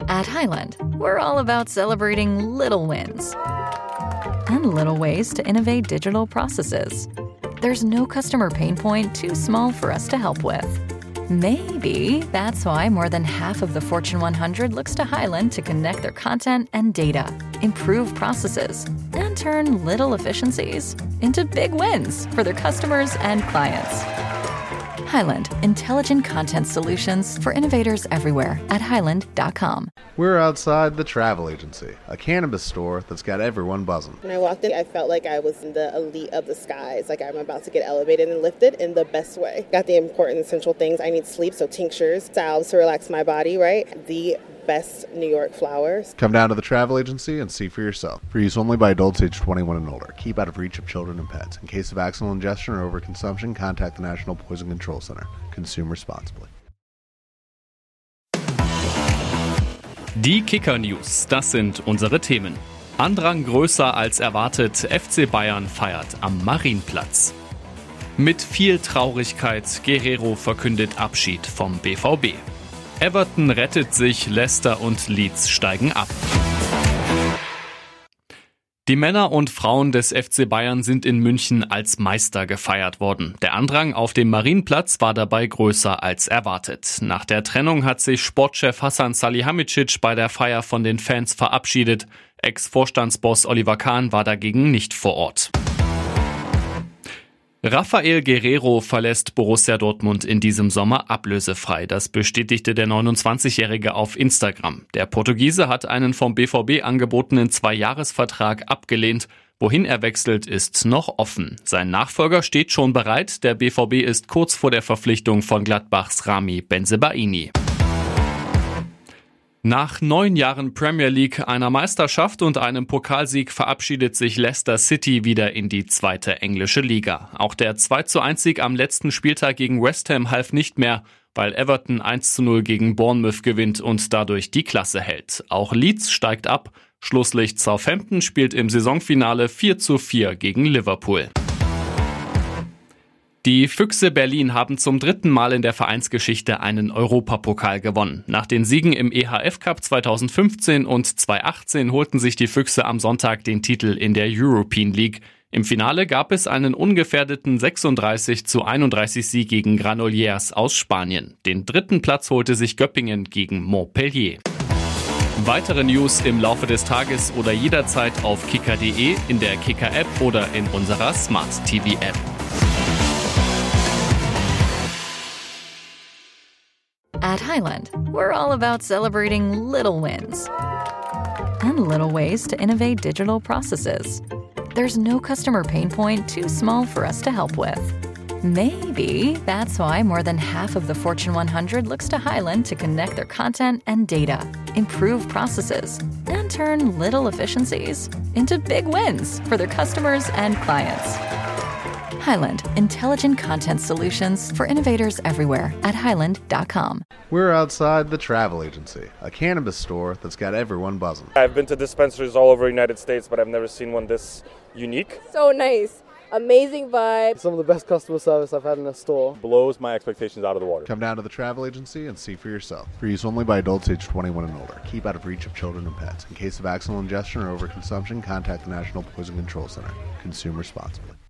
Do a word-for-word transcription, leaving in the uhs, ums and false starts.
At Highland, we're all about celebrating little wins and little ways to innovate digital processes. There's no customer pain point too small for us to help with. Maybe that's why more than half of the Fortune one hundred looks to Highland to connect their content and data, improve processes, and turn little efficiencies into big wins for their customers and clients. Highland, intelligent content solutions for innovators everywhere at highland dot com. We're outside the Travel Agency, a cannabis store that's got everyone buzzing. When I walked in, I felt like I was in the elite of the skies, like I'm about to get elevated and lifted in the best way. Got the important essential things. I need sleep, so tinctures, salves to relax my body, right? The best New York flowers. Come down to the Travel Agency and see for yourself. For use only by adults age twenty-one and older. Keep out of reach of children and pets. In case of accidental ingestion or overconsumption, contact the National Poison Control Center. Consume responsibly. Die Kicker-News, das sind unsere Themen. Andrang größer als erwartet, F C Bayern feiert am Marienplatz. Mit viel Traurigkeit, Guerrero verkündet Abschied vom B V B. Everton rettet sich, Leicester und Leeds steigen ab. Die Männer und Frauen des F C Bayern sind in München als Meister gefeiert worden. Der Andrang auf dem Marienplatz war dabei größer als erwartet. Nach der Trennung hat sich Sportchef Hasan Salihamidzic bei der Feier von den Fans verabschiedet. Ex-Vorstandsboss Oliver Kahn war dagegen nicht vor Ort. Rafael Guerrero verlässt Borussia Dortmund in diesem Sommer ablösefrei. Das bestätigte der neunundzwanzigjährige auf Instagram. Der Portugiese hat einen vom B V B angebotenen Zwei-Jahres-Vertrag abgelehnt. Wohin er wechselt, ist noch offen. Sein Nachfolger steht schon bereit. Der B V B ist kurz vor der Verpflichtung von Gladbachs Rami Bensebaini. Nach neun Jahren Premier League, einer Meisterschaft und einem Pokalsieg verabschiedet sich Leicester City wieder in die zweite englische Liga. Auch der zwei zu eins Sieg am letzten Spieltag gegen West Ham half nicht mehr, weil Everton eins zu null gegen Bournemouth gewinnt und dadurch die Klasse hält. Auch Leeds steigt ab. Schlusslicht Southampton spielt im Saisonfinale vier zu vier gegen Liverpool. Die Füchse Berlin haben zum dritten Mal in der Vereinsgeschichte einen Europapokal gewonnen. Nach den Siegen im E H F Cup zweitausendfünfzehn und zweitausendachtzehn holten sich die Füchse am Sonntag den Titel in der European League. Im Finale gab es einen ungefährdeten sechsunddreißig zu einunddreißig Sieg gegen Granollers aus Spanien. Den dritten Platz holte sich Göppingen gegen Montpellier. Weitere News im Laufe des Tages oder jederzeit auf kicker punkt de, in der Kicker-App oder in unserer Smart-T V-App. At Highland, we're all about celebrating little wins and little ways to innovate digital processes. There's no customer pain point too small for us to help with. Maybe that's why more than half of the Fortune one hundred looks to Highland to connect their content and data, improve processes, and turn little efficiencies into big wins for their customers and clients. Highland, intelligent content solutions for innovators everywhere at highland dot com. We're outside the Travel Agency, a cannabis store that's got everyone buzzing. I've been to dispensaries all over the United States, but I've never seen one this unique. So nice. Amazing vibe. Some of the best customer service I've had in a store. Blows my expectations out of the water. Come down to the Travel Agency and see for yourself. For use only by adults age twenty-one and older. Keep out of reach of children and pets. In case of accidental ingestion or overconsumption, contact the National Poison Control Center. Consume responsibly.